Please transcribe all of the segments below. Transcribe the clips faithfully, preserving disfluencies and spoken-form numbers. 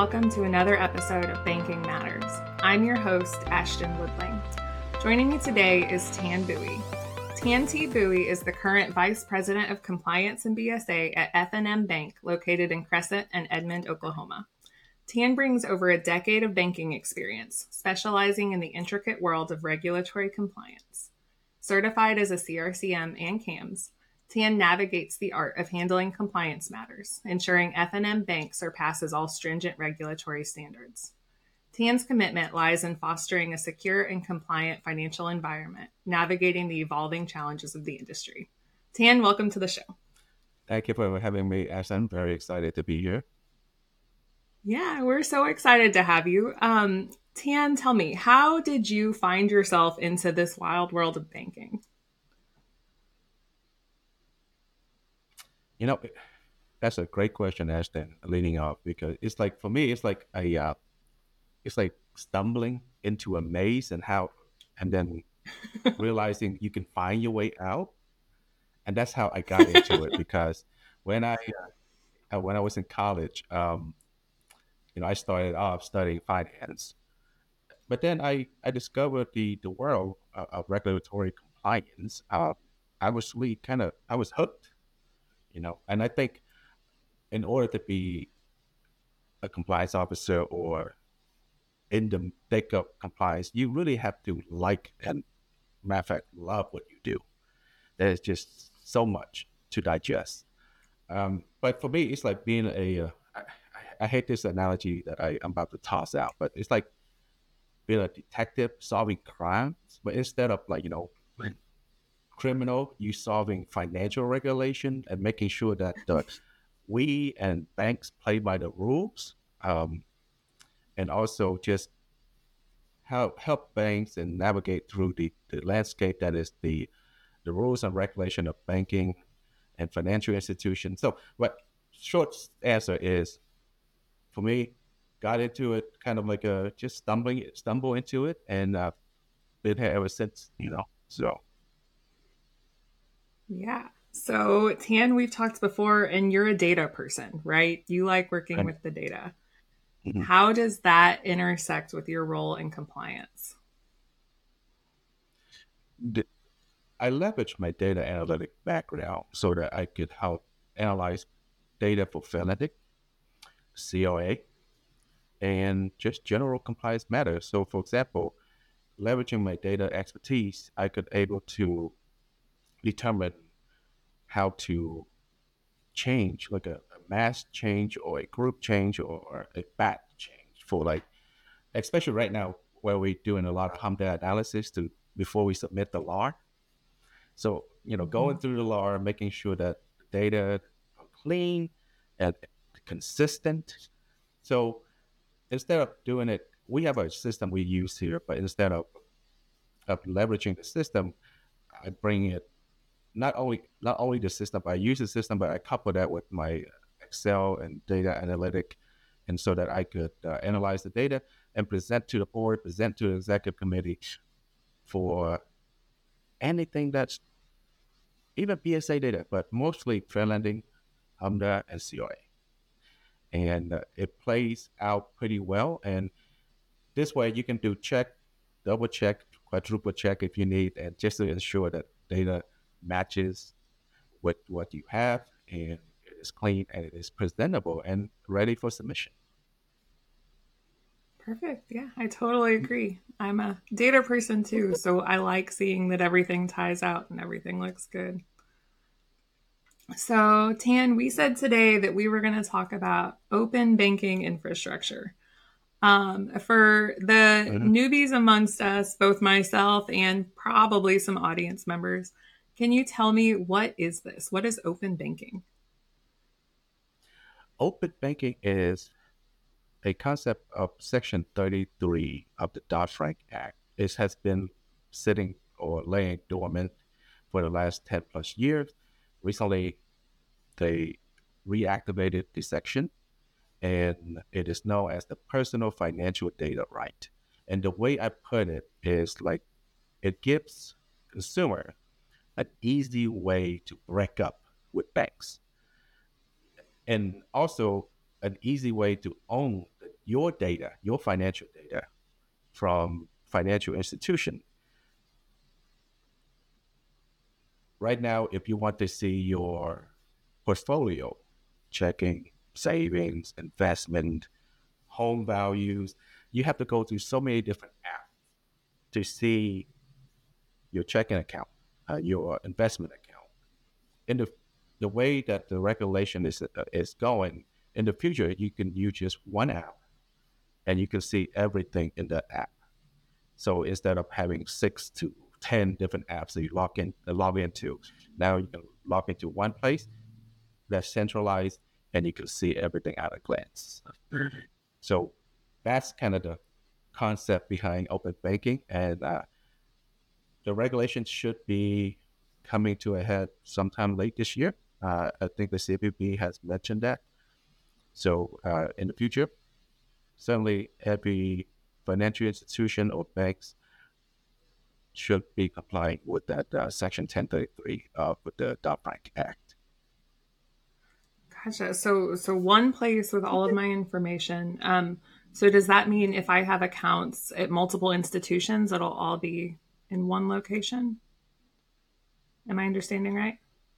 welcome to another episode of Banking Matters. I'm your host, Ashton Woodling. Joining me today is Tan Bowie. Tan T. Bowie is the current Vice President of Compliance and B S A at F N M Bank, located in Crescent and Edmond, Oklahoma. Tan brings over a decade of banking experience, specializing in the intricate world of regulatory compliance. Certified as a C R C M and C A M S, Tan navigates the art of handling compliance matters, ensuring F N M Bank surpasses all stringent regulatory standards. Tan's commitment lies in fostering a secure and compliant financial environment, navigating the evolving challenges of the industry. Tan, welcome to the show. Thank you for having me, Ashton. I'm very excited to be here. Yeah, we're so excited to have you. Um, Tan, tell me, how did you find yourself into this wild world of banking? You know, that's a great question, Ashton, leading off, because it's like, for me, it's like a, uh, it's like stumbling into a maze and how, and then realizing you can find your way out. And that's how I got into it, because when I, uh, when I was in college, um, you know, I started off studying finance, but then I, I discovered the, the world of, of regulatory compliance. Uh, I was really kind of, I was hooked, you know, and I think in order to be a compliance officer or in the thick of compliance, you really have to like and, matter of fact, love what you do. There's just so much to digest. Um, but for me, it's like being a, uh, I, I hate this analogy that I, I'm about to toss out, but it's like being a detective solving crimes, but instead of like, you know, criminal, you solving financial regulation and making sure that the, we and banks play by the rules. Um, and also just help help banks and navigate through the, the landscape that is the the rules and regulation of banking and financial institutions. So, what short answer is, for me, got into it kind of like a just stumbling stumble into it, and uh, been here ever since. You know, so Yeah. So, Tan, we've talked before, and you're a data person, right? You like working and, with the data. mhm. How does that intersect with your role in compliance? The- I leverage my data analytic background so that I could help analyze data for Fanatic, C O A, and just general compliance matters. So, for example, leveraging my data expertise, I could able to determine how to change, like a, a mass change or a group change or a batch change for like, especially right now where we're doing a lot of hum data analysis to before we submit the L A R. So, you know, going Mhm. through the L A R, making sure that the data are clean and consistent. So instead of doing it, we have a system we use here, but instead of, of leveraging the system, I bring it not only not only the system, but I use the system, but I couple that with my Excel and data analytic, and so that I could uh, analyze the data and present to the board, present to the executive committee for anything that's even P S A data, but mostly fair lending, HMDA, and C O A. And uh, it plays out pretty well. And this way you can do check, double check, quadruple check if you need, and just to ensure that data matches with what you have and it is clean and it is presentable and ready for submission. Perfect. Yeah, I totally agree. I'm a data person too, so I like seeing that everything ties out and everything looks good. So, Tan, we said today that we were going to talk about open banking infrastructure. Um, for the Mhm. newbies amongst us, both myself and probably some audience members, can you tell me, what is this? What is open banking? Open banking is a concept of Section thirty-three of the Dodd-Frank Act. It has been sitting or laying dormant for the last ten plus years. Recently, they reactivated the section, and it is known as the Personal Financial Data Right. And the way I put it is like it gives consumer an easy way to break up with banks, and also an easy way to own the your data, your financial data from financial institution. Right now, if you want to see your portfolio, checking, savings, investment, home values, you have to go through so many different apps to see your checking account, uh, your investment account. In the the way that the regulation is uh, is going in the future, you can use just one app and you can see everything in that app. So instead of having six to ten different apps that you log in uh, log into, now you can log into one place that's centralized and you can see everything at a glance. So that's kind of the concept behind open banking, and uh, the regulations should be coming to a head sometime late this year. Uh, I think the C B P has mentioned that. So uh, in the future, certainly every financial institution or banks should be complying with that uh, Section ten thirty-three of the Dodd-Frank Act. Gotcha. So, so one place with all of my information. Um, so does that mean if I have accounts at multiple institutions, it'll all be in one location? Am I understanding right?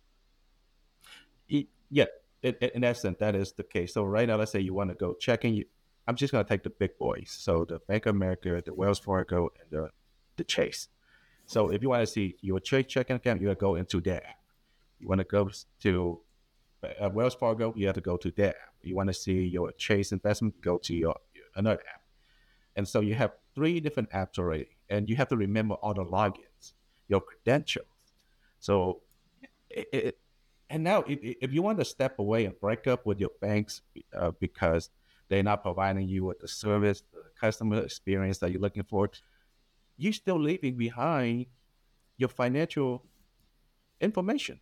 Yeah, in, in essence, that is the case. So right now, let's say you want to go checking. You, I'm just going to take the big boys. So the Bank of America, the Wells Fargo, and the, the Chase. So if you want to see your Chase checking account, you got to go into their app. You want to go to uh, Wells Fargo, you have to go to their app. You want to see your Chase investment, go to your another app. And so you have three different apps already, and you have to remember all the logins, your credentials. So it, it and now if, if you want to step away and break up with your banks uh, because they're not providing you with the service, the customer experience that you're looking for, you're still leaving behind your financial information.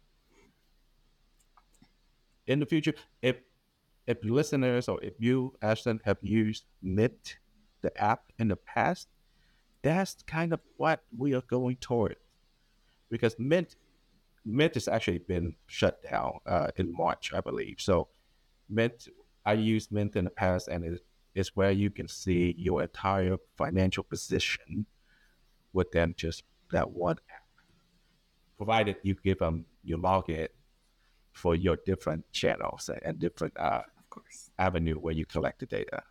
In the future, if if listeners or if you, Ashton, have used Mint, the app in the past, that's kind of what we are going toward. Because Mint Mint has actually been shut down uh, in March, I believe. So Mint, I used Mint in the past, and it is where you can see your entire financial position within just that one app, provided you give them your login for your different channels and different uh, Of course. avenue where you collect the data.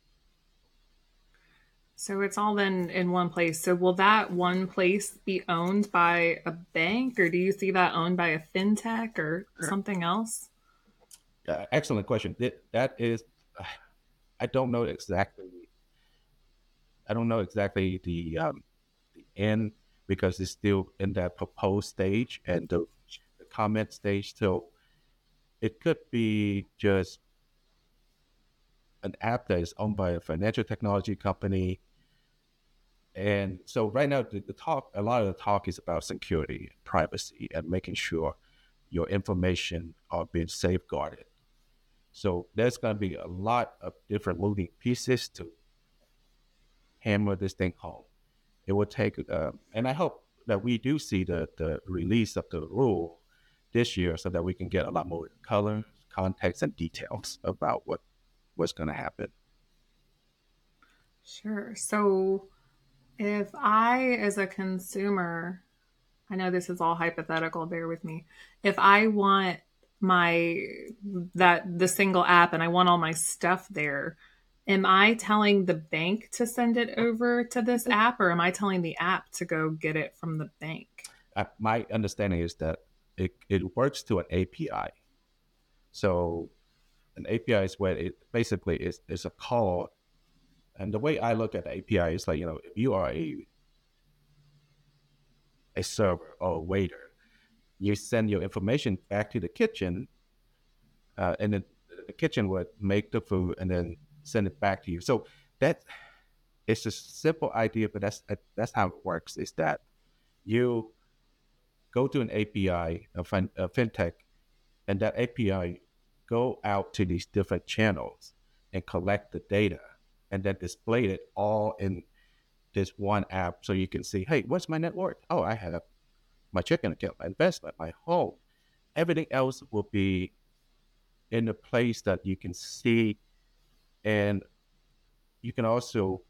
So it's all then in one place. So will that one place be owned by a bank, or do you see that owned by a fintech or something else? Uh, excellent question. That, that is, uh, I don't know exactly. I don't know exactly the um, the end because it's still in that proposed stage and the, the comment stage. So it could be just an app that is owned by a financial technology company. And so right now, the, the talk, a lot of the talk is about security, privacy, and making sure your information are being safeguarded. So there's going to be a lot of different moving pieces to hammer this thing home. It will take, uh, and I hope that we do see the, the release of the rule this year so that we can get a lot more color, context, and details about what what's going to happen. Sure. So if I, as a consumer, I know this is all hypothetical, bear with me. If I want my that the single app and I want all my stuff there, am I telling the bank to send it over to this app, or am I telling the app to go get it from the bank? Uh, my understanding is that it, it works to an A P I. So an A P I is where it basically is, is a call. And the way I look at the A P I is like, you know, if you are a a server or a waiter, you send your information back to the kitchen, uh, and then the kitchen would make the food and then send it back to you. So that it's a simple idea, but that's that's how it works. Is that you go to an A P I, a, fin- a fintech, and that A P I go out to these different channels and collect the data, and then display it all in this one app, so you can see, hey, what's my net worth? Oh, I have my checking account, my investment, my home. Everything else will be in a place that you can see and you can also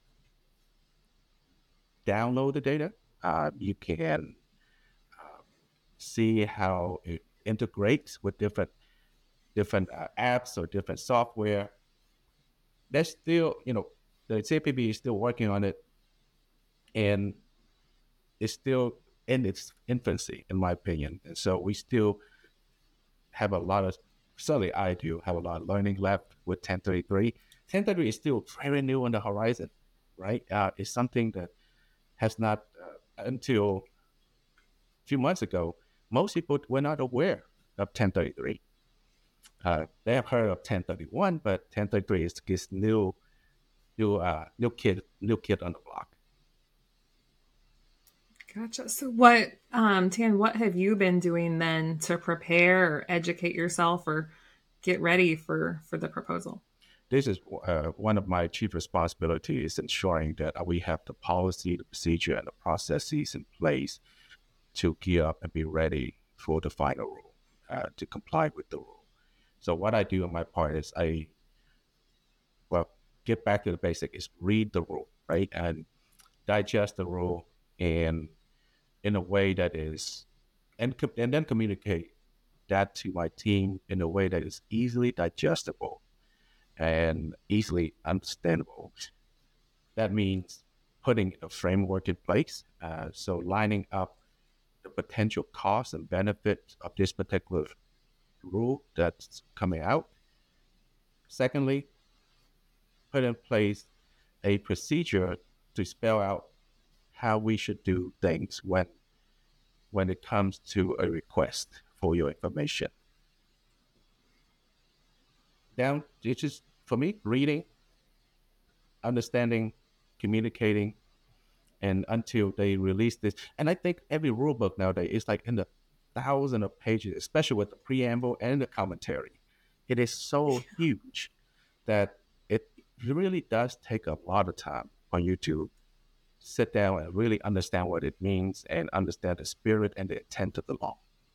download the data. Uh, you can uh, see how it integrates with different different uh, apps or different software. That's still, you know, the C P B is still working on it, and it's still in its infancy, in my opinion. And so we still have a lot of, certainly I do have a lot of learning left with ten thirty-three. ten thirty-three is still very new on the horizon, right? Uh, it's something that has not, uh, until a few months ago, most people were not aware of ten thirty-three. Uh, they have heard of ten thirty-one, but ten thirty-three is this new, new, uh, new kid, new kid on the block. Gotcha. So what, um, Tan, what have you been doing then to prepare or educate yourself or get ready for, for the proposal? This is uh, one of my chief responsibilities, ensuring that we have the policy, the procedure, and the processes in place to gear up and be ready for the final rule, uh, to comply with the rule. So what I do on my part is I, well, get back to the basic, is read the rule, right? And digest the rule and in a way that is, and, and then communicate that to my team in a way that is easily digestible and easily understandable. That means putting a framework in place. Uh, so lining up the potential costs and benefits of this particular rule that's coming out. Secondly, put in place a procedure to spell out how we should do things when when it comes to a request for your information. Down, it's just, for me, reading, understanding, communicating, and until they release this. And I think every rule book nowadays is like in the thousand of pages, especially with the preamble and the commentary. It is so huge that it really does take a lot of time for you to sit down and really understand what it means and understand the spirit and the intent of the law.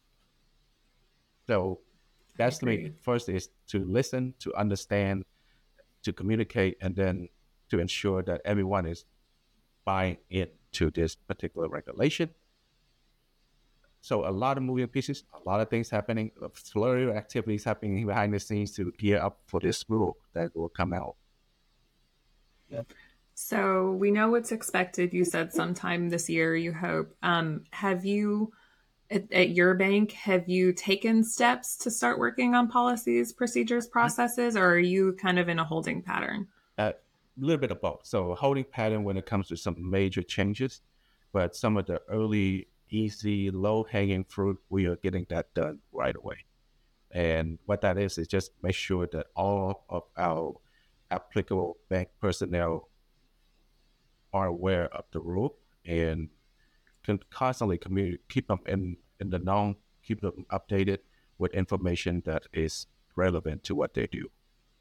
So that's to me, first is to listen, to understand, to communicate, and then to ensure that everyone is buying into this particular regulation. So a lot of moving pieces, a lot of things happening, a flurry of activities happening behind the scenes to gear up for this rule that will come out. Yeah. So we know what's expected. You said sometime this year, you hope. Um, have you, at, at your bank, have you taken steps to start working on policies, procedures, processes, or are you kind of in a holding pattern? Uh, a little bit of both. So a holding pattern when it comes to some major changes, but some of the early, easy, low-hanging fruit, we are getting that done right away. And what that is, is just make sure that all of our applicable bank personnel are aware of the rule and can constantly communicate, keep them in, in the know, keep them updated with information that is relevant to what they do.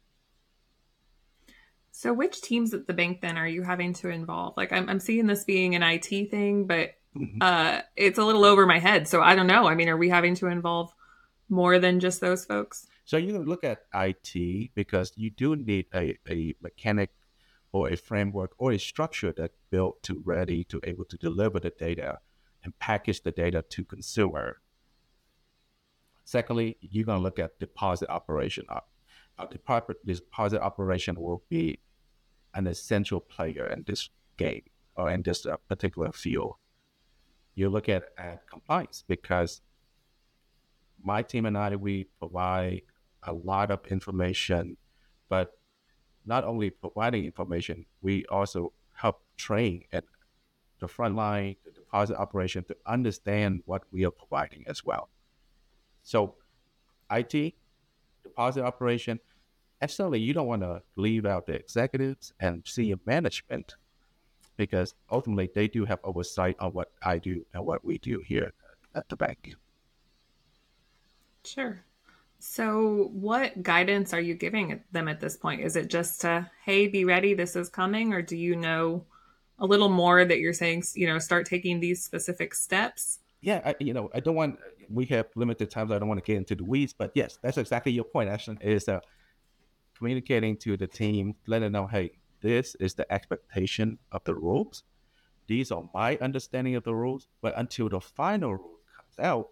So which teams at the bank then are you having to involve? Like I'm, I'm seeing this being an I T thing, but mm-hmm. uh, it's a little over my head. So I don't know. I mean, are we having to involve more than just those folks? So you can look at I T because you do need a, a mechanic or a framework or a structure that's built to ready to able to deliver the data and package the data to consumer. Secondly, you're going to look at deposit operation. Our deposit, deposit operation will be an essential player in this game or in this uh, particular field. You look at, at compliance because my team and I, we provide a lot of information, but not only providing information, we also help train at the front line, the deposit operation to understand what we are providing as well. So I T, deposit operation, and certainly you don't want to leave out the executives and senior management because ultimately they do have oversight on what I do and what we do here at the bank. Sure. So what guidance are you giving them at this point? Is it just to, hey, be ready, this is coming? Or do you know a little more that you're saying, you know, start taking these specific steps? Yeah, I, you know, I don't want, we have limited times. I don't want to get into the weeds, but yes, that's exactly your point, Ashton, is uh, communicating to the team, letting them know, hey, this is the expectation of the rules. These are my understanding of the rules. But until the final rule comes out,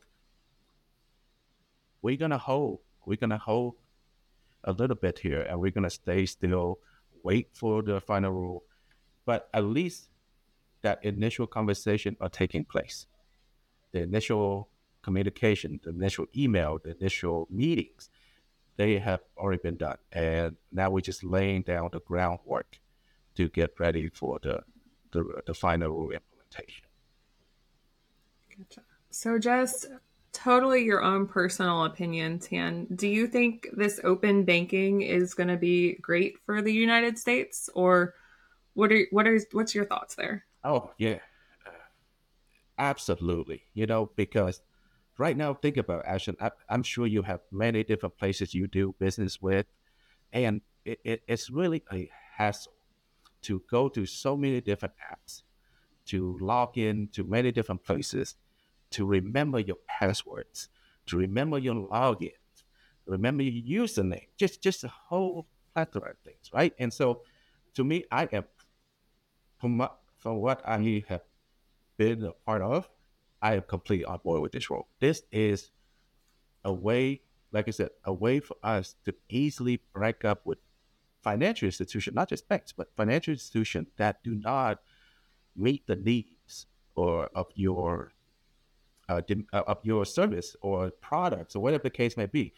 we're gonna hold. We're gonna hold a little bit here, and we're gonna stay still, wait for the final rule. But at least that initial conversation are taking place. The initial communication, the initial email, the initial meetings, they have already been done. And now we're just laying down the groundwork to get ready for the the, the final rule implementation. Gotcha. So just totally your own personal opinion, Tan. Do you think this open banking is going to be great for the United States, or what are what are what's your thoughts there? Oh, yeah, absolutely. You know, because right now, think about Ashton. I, I'm sure you have many different places you do business with, and it, it, it's really a hassle to go to so many different apps, to log in to many different places, to remember your passwords, to remember your logins, remember your username, just just a whole plethora of things, right? And so, to me, I am from what, from what I have been a part of, I am completely on board with this role. This is a way, like I said, a way for us to easily break up with financial institutions, not just banks, but financial institutions that do not meet the needs or of your uh, dim- uh, of your service or products or whatever the case may be.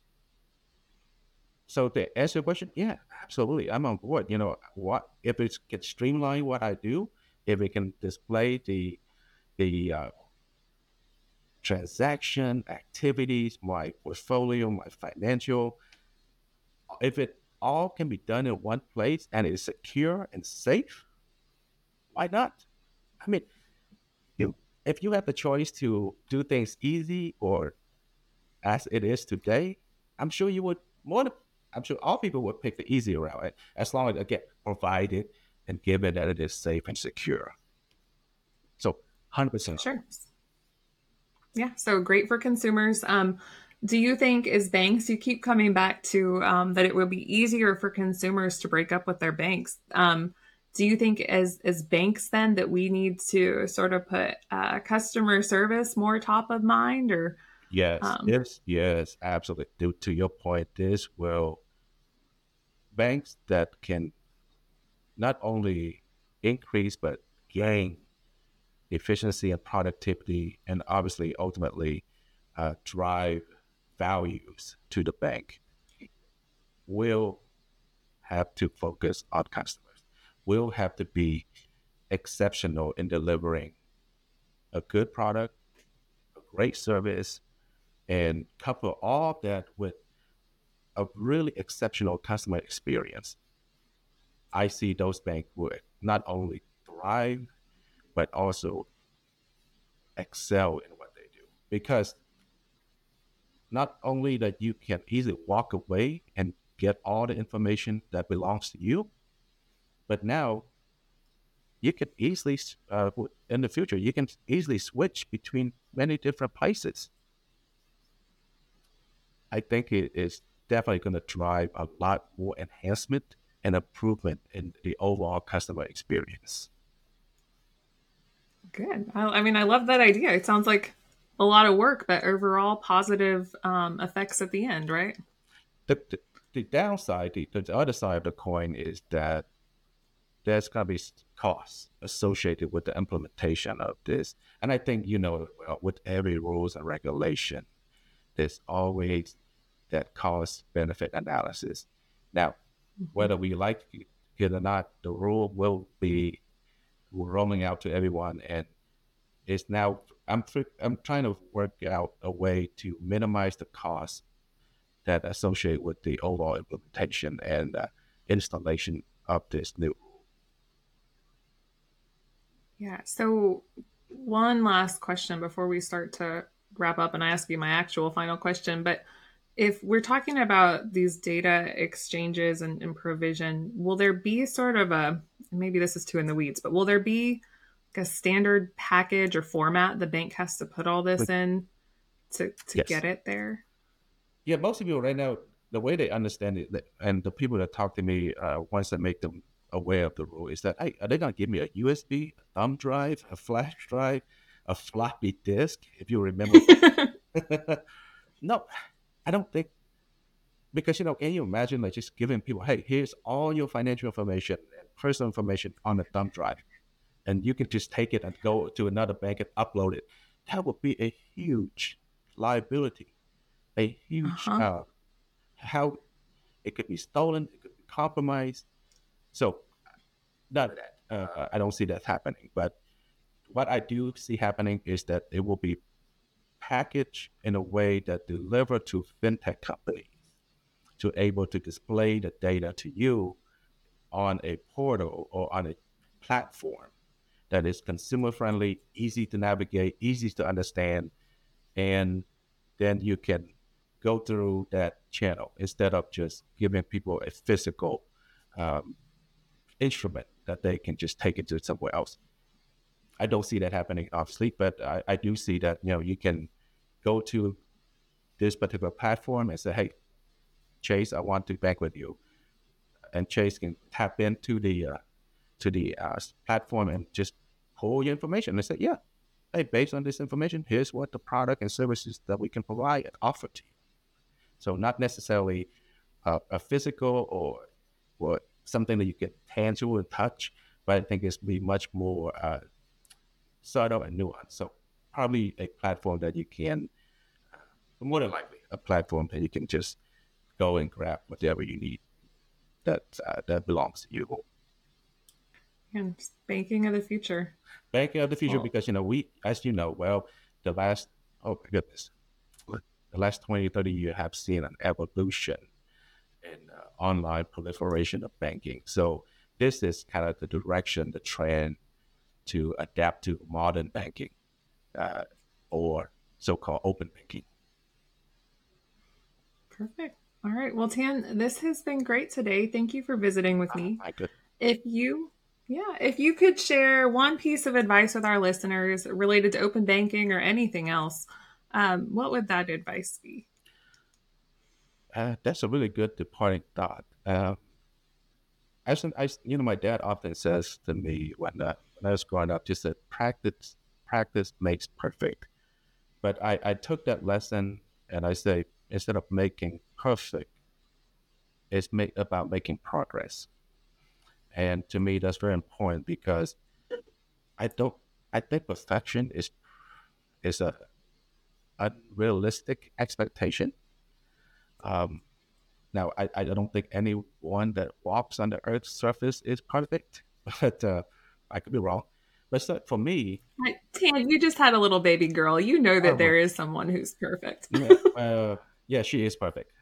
So to answer your question, yeah, absolutely, I'm on board. You know, what if it can streamline what I do, if it can display the the uh, transaction activities, my portfolio, my financial, if it all can be done in one place and is secure and safe, why not? I mean, you, if you have the choice to do things easy or as it is today, I'm sure you would more. than- I'm sure all people would pick the easy route, right? As long as again provided and given that it is safe and secure. So, one hundred percent. Sure. Yeah, so great for consumers. Um, do you think, as banks, you keep coming back to um, that it will be easier for consumers to break up with their banks? Um, do you think, as as banks, then that we need to sort of put uh, customer service more top of mind, or Yes, um, yes, yes, absolutely. To, to your point, this will banks that can not only increase but gain efficiency and productivity, and obviously ultimately uh, drive values to the bank, will have to focus on customers, will have to be exceptional in delivering a good product, a great service, and couple all of that with a really exceptional customer experience. I see those banks would not only thrive, but also excel in what they do. Because not only that you can easily walk away and get all the information that belongs to you, but now you can easily, uh, in the future, you can easily switch between many different places. I think it is definitely going to drive a lot more enhancement and improvement in the overall customer experience. good? I, I mean, I love that idea. It sounds like a lot of work, but overall positive um, effects at the end, right? The, the, the downside, the, the other side of the coin is that there's going to be costs associated with the implementation of this. And I think, you know, well, with every rules and regulation, there's always that cost benefit analysis. Now, Mhm. whether we like it or not, the rule will be rolling out to everyone. And it's now, I'm, I'm trying to work out a way to minimize the cost that associate with the overall implementation and uh, installation of this new rule. Yeah. So, one last question before we start to wrap up, and I ask you my actual final question. But if we're talking about these data exchanges and, and provision, will there be sort of a, maybe this is too in the weeds, but will there be like a standard package or format the bank has to put all this But in to, to yes, get it there? yeah, most people right now, the way they understand it, and the people that talk to me, uh, once I make them aware of the rule is that, hey, are they going to give me a U S B, a thumb drive, a flash drive, a floppy disk? If you remember, no, I don't think, because, you know, can you imagine like just giving people, hey, here's all your financial information and personal information on a thumb drive, and you can just take it and go to another bank and upload it? That would be a huge liability, a huge, Uh-huh. uh, how it could be stolen, it could be compromised. So none of that. Uh, I don't see that happening. But what I do see happening is that it will be packaged in a way that deliver to fintech companies to able to display the data to you on a portal or on a platform that is consumer friendly, easy to navigate, easy to understand, and then you can go through that channel instead of just giving people a physical um, instrument that they can just take it to somewhere else. I don't see that happening, obviously, but I, I do see that, you know, you can go to this particular platform and say, hey, Chase, I want to bank with you. And Chase can tap into the uh, to the uh, platform and just pull your information and say, yeah, hey, based on this information, here's what the product and services that we can provide and offer to you. So not necessarily uh, a physical or or something that you get tangible and touch, but I think it's be much more uh, subtle and nuanced. So probably a platform that you can, more than likely, a platform that you can just go and grab whatever you need that uh, that belongs to you. And just banking of the future. Banking of the future, Well, because, you know, we, as you know, well, the last, oh my goodness, the last twenty, thirty years have seen an evolution in uh, online proliferation of banking. So this is kind of the direction, the trend to adapt to modern banking uh, or so-called open banking. perfect. All right. Well, Tan, this has been great today. Thank you for visiting with Oh me. my goodness. If you, yeah, if you could share one piece of advice with our listeners related to open banking or anything else, um, what would that advice be? Uh, that's a really good departing thought. Uh, as an, I, you know, my dad often says to me when, uh, when I was growing up, just that practice, practice makes perfect. But I, I took that lesson and I say, instead of making perfect, it's make, about making progress. And to me, that's very important because I don't, I think perfection is is a unrealistic expectation. Um, now, I, I don't think anyone that walks on the Earth's surface is perfect, but uh, I could be wrong. But so for me, Right. Tan, you just had a little baby girl. You know that oh, there is someone who's perfect. yeah, uh, yeah, she is perfect.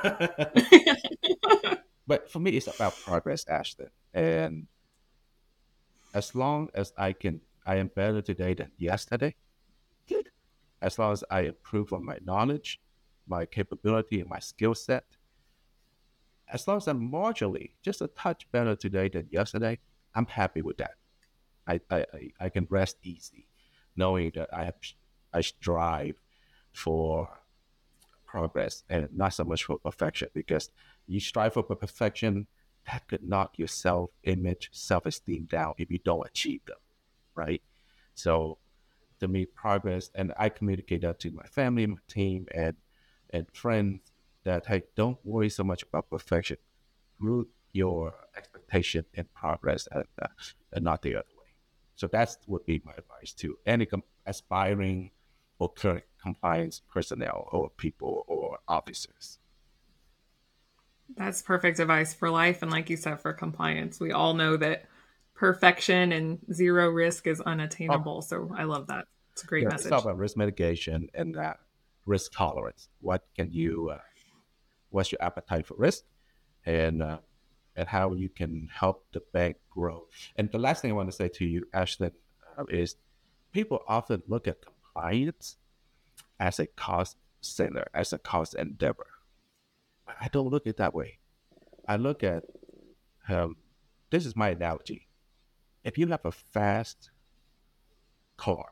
But for me, it's about progress, Ashton. And as long as I can, I am better today than yesterday. As long as I improve on my knowledge, my capability, and my skill set, as long as I'm marginally just a touch better today than yesterday, I'm happy with that. I, I, I I can rest easy knowing that I have I strive for progress and not so much for perfection, because you strive for perfection, that could knock your self image, self esteem down if you don't achieve them, right? So to me, progress, and I communicate that to my family, my team, and and friends that, hey, don't worry so much about perfection. Root your expectation in progress and, uh, and not the other way. So that's would be my advice to any com- aspiring or current compliance personnel or people or officers. That's perfect advice for life. And like you said, for compliance, we all know that perfection and zero risk is Oh, unattainable. So I love that. It's a great yeah, it's all message. about risk mitigation and uh, risk tolerance. What can you? Uh, what's your appetite for risk? And uh, and how you can help the bank grow. And the last thing I want to say to you, Ashley, uh, is people often look at compliance as a cost center, as a cost endeavor. But I don't look at it that way. I look at um, this is my analogy. If you have a fast car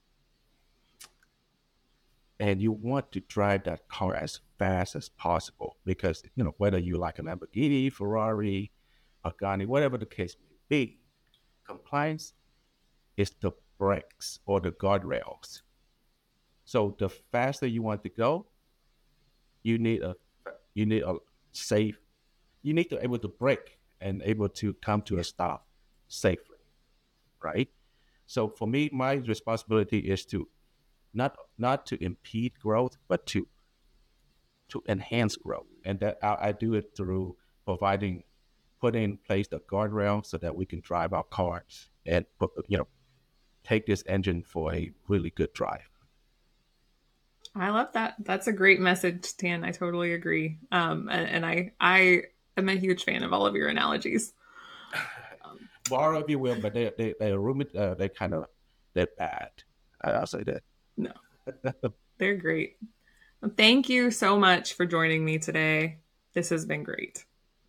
and you want to drive that car as fast as possible, because, you know, whether you like a Lamborghini, Ferrari, Pagani, whatever the case may be. Compliance is the brakes or the guardrails. So the faster you want to go, you need a you need a safe. You need to be able to brake and able to come to a stop safely, right? So for me, my responsibility is to not not to impede growth, but to to enhance growth, and that I, I do it through providing putting in place the guardrail so that we can drive our cars and put, you know take this engine for a really good drive. I love that. That's a great message, Tan. I totally agree. Um, and, and I, I am a huge fan of all of your analogies. Um, Borrow if you will, but they they they room it. Uh, they kind of they're bad. I, I'll say that. No, they're great. Well, thank you so much for joining me today. This has been great.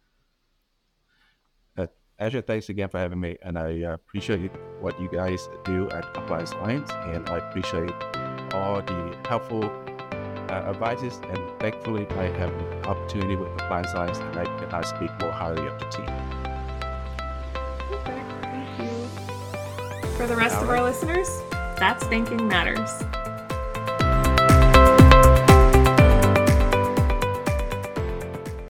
Uh, Asher, thanks again for having me, and I uh, appreciate what you guys do at Compliance Alliance, and I appreciate all the helpful uh, advices, and thankfully I have an opportunity with Compliance Alliance, and I can I speak more highly of the team. Okay, thank you. For the rest all of right. our listeners, that's Banking Matters.